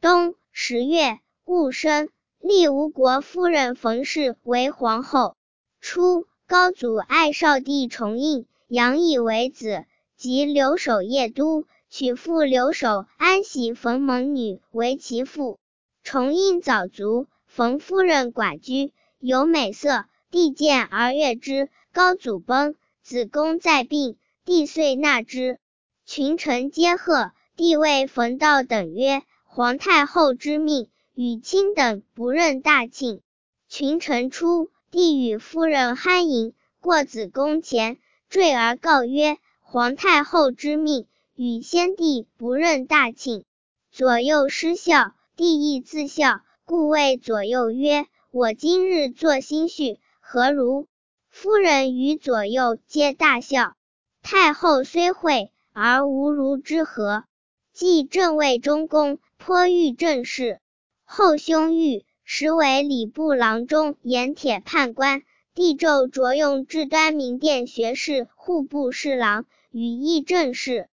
冬10月，戊申，立吴国夫人冯氏为皇后。初，高祖爱少帝重印，养以为子，即留守邺都，娶父留守安喜冯蒙女为其妇。重印早卒，冯夫人寡居，有美色，帝见而悦之。高祖崩，子宫在病，帝遂纳之。群臣皆贺，帝谓冯道等曰：皇太后之命，与卿等不任大庆。群臣出，帝与夫人酣饮，过子宫前，坠而告曰：皇太后之命，与先帝不任大庆。左右失笑，帝亦自笑，故谓左右曰：我今日作心绪，何如？夫人与左右皆大笑。太后虽惠，而无如之何。既正位中宫，颇遇政事。后兄玉，时为礼部郎中、盐铁判官。帝胄着用至端明殿学士、户部侍郎，与议政事。